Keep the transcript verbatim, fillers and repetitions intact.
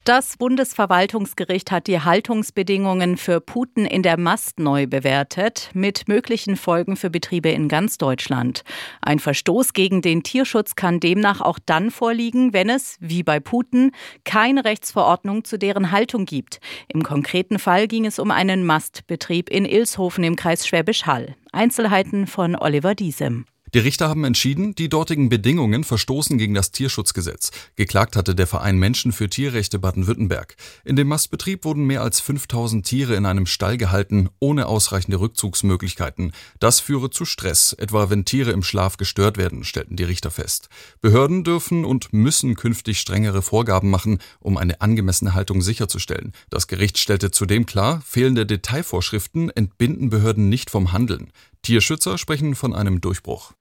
Das Bundesverwaltungsgericht hat die Haltungsbedingungen für Puten in der Mast neu bewertet, mit möglichen Folgen für Betriebe in ganz Deutschland. Ein Verstoß gegen den Tierschutz kann demnach auch dann vorliegen, wenn es, wie bei Puten, keine Rechtsverordnung zu deren Haltung gibt. Im konkreten Fall ging es um einen Mastbetrieb in Ilshofen im Kreis Schwäbisch Hall. Einzelheiten von Oliver Diesem. Die Richter haben entschieden, die dortigen Bedingungen verstoßen gegen das Tierschutzgesetz. Geklagt hatte der Verein Menschen für Tierrechte Baden-Württemberg. In dem Mastbetrieb wurden mehr als fünftausend Tiere in einem Stall gehalten, ohne ausreichende Rückzugsmöglichkeiten. Das führe zu Stress, etwa wenn Tiere im Schlaf gestört werden, stellten die Richter fest. Behörden dürfen und müssen künftig strengere Vorgaben machen, um eine angemessene Haltung sicherzustellen. Das Gericht stellte zudem klar, fehlende Detailvorschriften entbinden Behörden nicht vom Handeln. Tierschützer sprechen von einem Durchbruch.